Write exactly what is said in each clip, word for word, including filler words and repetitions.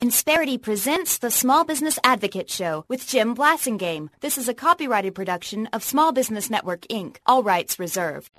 Insperity presents the Small Business Advocate Show with Jim Blasingame. This is a copyrighted production of Small Business Network, Incorporated. All rights reserved.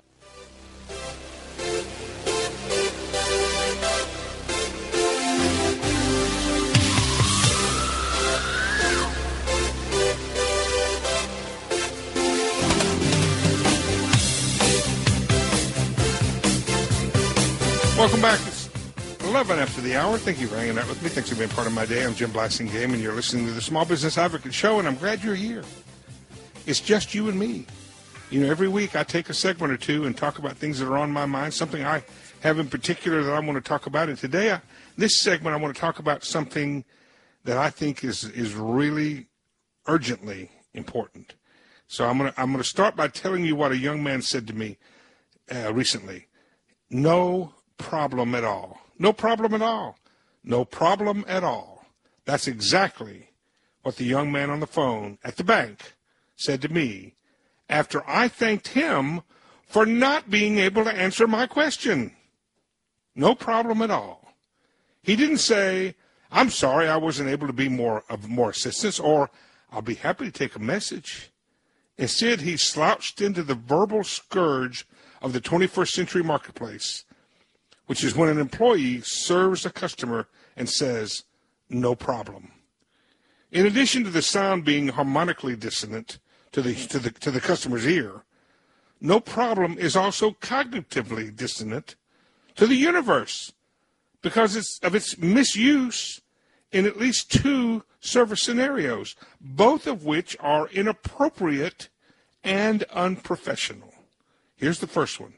Welcome back. It's eleven after the hour. Thank you for hanging out with me. Thanks for being part of my day. I'm Jim Blasingame, and you're listening to the Small Business Advocate Show, and I'm glad you're here. It's just you and me. You know, every week I take a segment or two and talk about things that are on my mind, something I have in particular that I want to talk about. And today, I, this segment, I want to talk about something that I think is is really urgently important. So I'm going to I'm going to start by telling you what a young man said to me uh, recently. No problem at all. No problem at all. No problem at all. That's exactly what the young man on the phone at the bank said to me after I thanked him for not being able to answer my question. No problem at all. He didn't say, I'm sorry I wasn't able to be more of more assistance, or I'll be happy to take a message. Instead, he slouched into the verbal scourge of the twenty-first century marketplace, which is when an employee serves a customer and says, no problem. In addition to the sound being harmonically dissonant to the, to the, to the customer's ear, no problem is also cognitively dissonant to the universe because it's, of its misuse in at least two service scenarios, both of which are inappropriate and unprofessional. Here's the first one.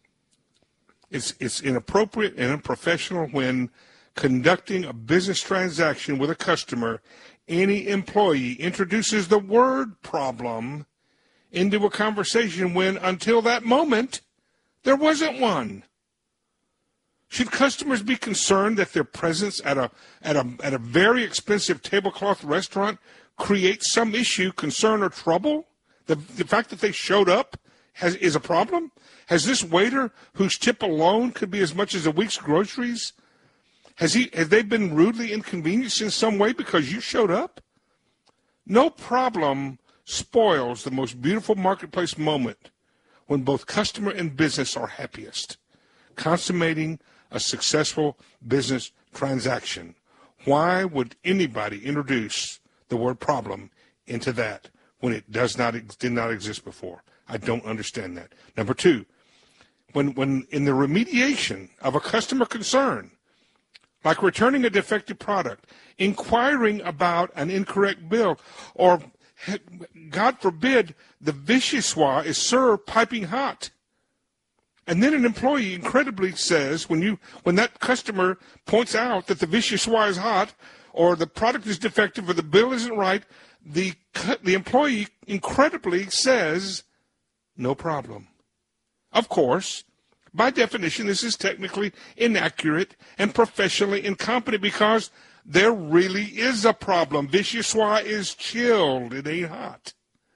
It's, it's inappropriate and unprofessional when conducting a business transaction with a customer, any employee introduces the word problem into a conversation when, until that moment, there wasn't one. Should customers be concerned that their presence at a, at a, at a very expensive tablecloth restaurant creates some issue, concern, or trouble? The, the fact that they showed up has, is a problem? Has this waiter, whose tip alone could be as much as a week's groceries, has he, have they been rudely inconvenienced in some way because you showed up? No problem spoils the most beautiful marketplace moment when both customer and business are happiest, consummating a successful business transaction. Why would anybody introduce the word problem into that when it does not did not exist before? I don't understand that. Number two, when when in the remediation of a customer concern, like returning a defective product, inquiring about an incorrect bill, or, God forbid, the vichyssoise is served piping hot. And then an employee incredibly says, when you when that customer points out that the vichyssoise is hot, or the product is defective, or the bill isn't right, the the employee incredibly says, no problem. Of course, by definition, this is technically inaccurate and professionally incompetent because there really is a problem. Vichyssoise is chilled. It ain't hot.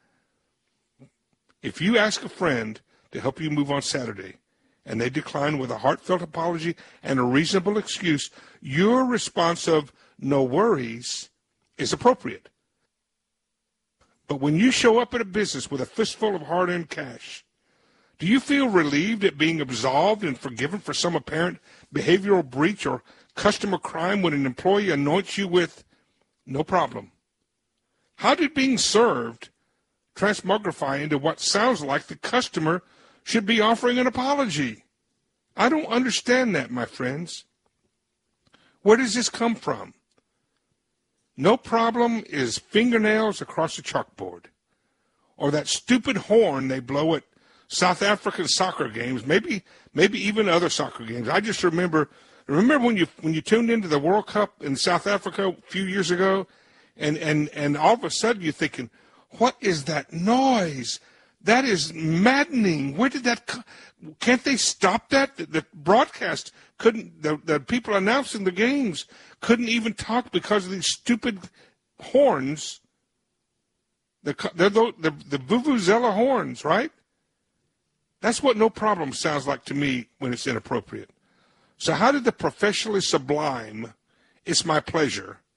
If you ask a friend to help you move on Saturday and they decline with a heartfelt apology and a reasonable excuse, your response of no worries is appropriate. But when you show up at a business with a fistful of hard-earned cash, do you feel relieved at being absolved and forgiven for some apparent behavioral breach or customer crime when an employee anoints you with no problem? How did being served transmogrify into what sounds like the customer should be offering an apology? I don't understand that, my friends. Where does this come from? No problem is fingernails across a chalkboard, or that stupid horn they blow at South African soccer games, maybe maybe even other soccer games. I just remember remember when you when you tuned into the World Cup in South Africa a few years ago, and, and, and all of a sudden you're thinking, what is that noise? That is maddening. Where did that come? Can't they stop that? The, the broadcast couldn't, the, the people announcing the games couldn't even talk because of these stupid horns. The, the, the, the Vuvuzela horns, right? That's what no problem sounds like to me when it's inappropriate. So how did the professionally sublime, it's my pleasure,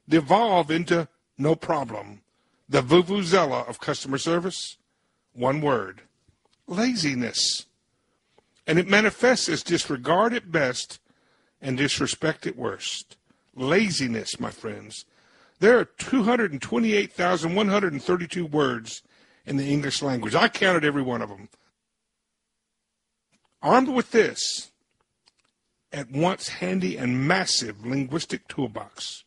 devolve into no problem. The vuvuzela of customer service? One word. Laziness. And it manifests as disregard at best and disrespect at worst. Laziness, my friends. There are two hundred twenty-eight thousand one hundred thirty-two words in the English language. I counted every one of them. Armed with this, at once handy and massive linguistic toolbox,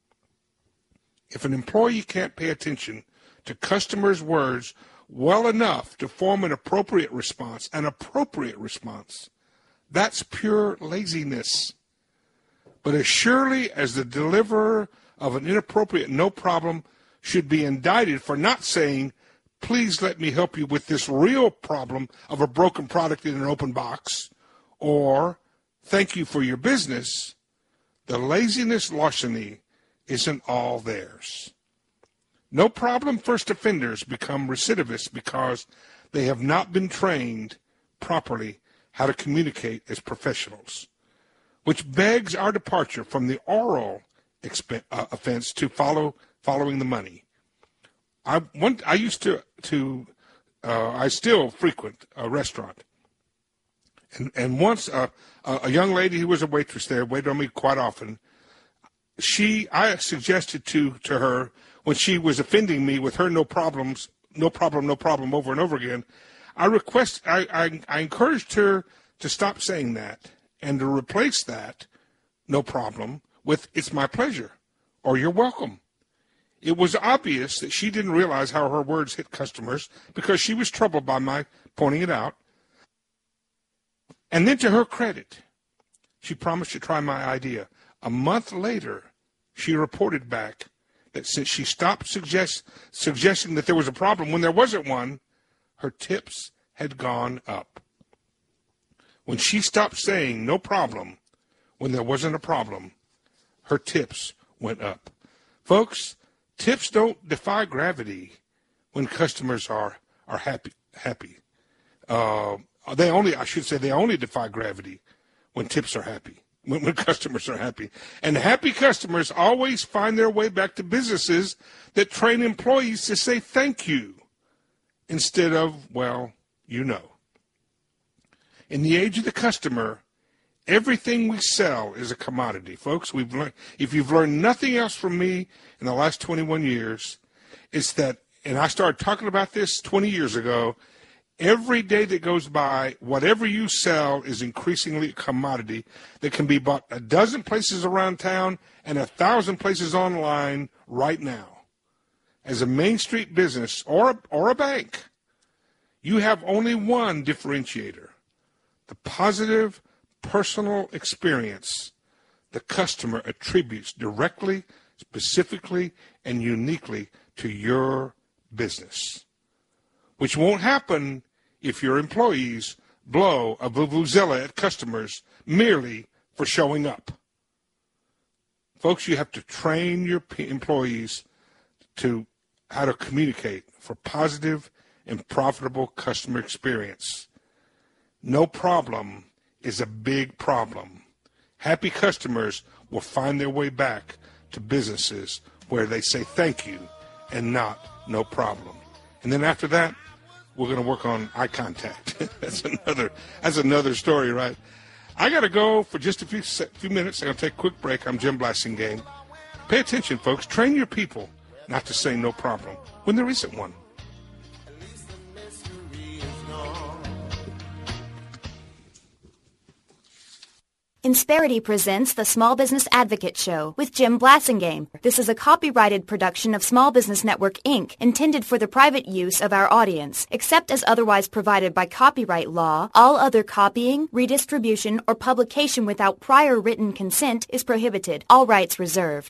if an employee can't pay attention to customers' words well enough to form an appropriate response, an appropriate response, that's pure laziness. But as surely as the deliverer of an inappropriate no problem should be indicted for not saying, please let me help you with this real problem of a broken product in an open box, or thank you for your business, the laziness larceny isn't all theirs. No problem first offenders become recidivists because they have not been trained properly how to communicate as professionals, which begs our departure from the oral exp- uh, offense to follow following the money. I one, I used to to uh, I still frequent a restaurant, and and once uh, a young lady who was a waitress there waited on me quite often. She I suggested to to her when she was offending me with her no problems, no problem, no problem over and over again. I request I I, I encouraged her to stop saying that and to replace that no problem with it's my pleasure or you're welcome. It was obvious that she didn't realize how her words hit customers because she was troubled by my pointing it out. And then to her credit, she promised to try my idea. A month later, she reported back that since she stopped suggest, suggesting that there was a problem when there wasn't one, her tips had gone up. When she stopped saying no problem when there wasn't a problem, her tips went up. Folks, tips don't defy gravity when customers are, are happy. happy. Uh, they only, I should say, they only defy gravity when tips are happy, when, when customers are happy. And happy customers always find their way back to businesses that train employees to say thank you instead of, well, you know. In the age of the customer, everything we sell is a commodity. Folks, we've learned, if you've learned nothing else from me in the last twenty-one years, it's that, and I started talking about this twenty years ago, every day that goes by, whatever you sell is increasingly a commodity that can be bought a dozen places around town and a thousand places online right now. As a Main Street business or a, or a bank, you have only one differentiator: the positive personal experience the customer attributes directly, specifically, and uniquely to your business, which won't happen if your employees blow a vuvuzela at customers merely for showing up. Folks, you have to train your employees to how to communicate for positive and profitable customer experience. No problem is a big problem. Happy customers will find their way back to businesses where they say thank you and not no problem. And then after that, we're going to work on eye contact. that's another that's another story, right? I got to go for just a few few minutes. I'm going to take a quick break. I'm Jim Blasingame. Pay attention, folks. Train your people not to say no problem when there isn't one. Insperity presents the Small Business Advocate Show with Jim Blasingame. This is a copyrighted production of Small Business Network, Incorporated, intended for the private use of our audience. Except as otherwise provided by copyright law, all other copying, redistribution, or publication without prior written consent is prohibited. All rights reserved.